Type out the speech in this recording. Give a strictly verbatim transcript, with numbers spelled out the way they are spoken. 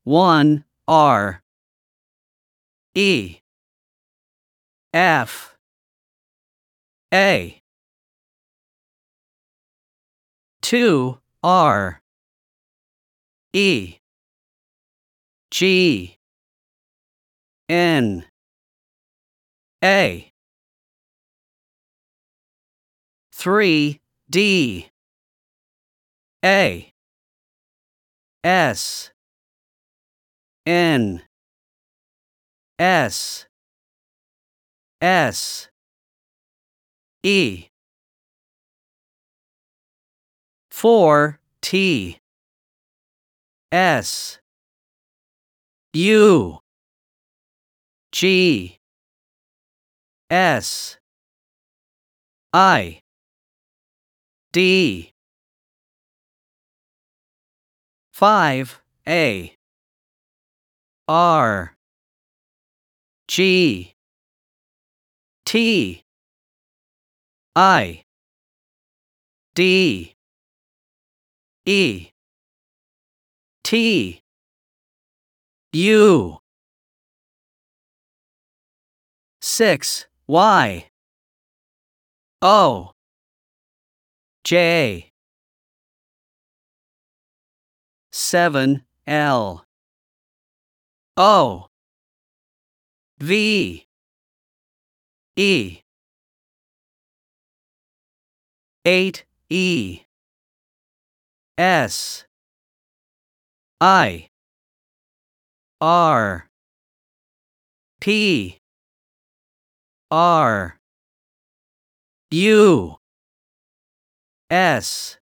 one R E F A two R E G N A three D A S N S S E four T S U G S I D five A R G T I D E T U six Y O J seven L O V E eight E S I R P R U S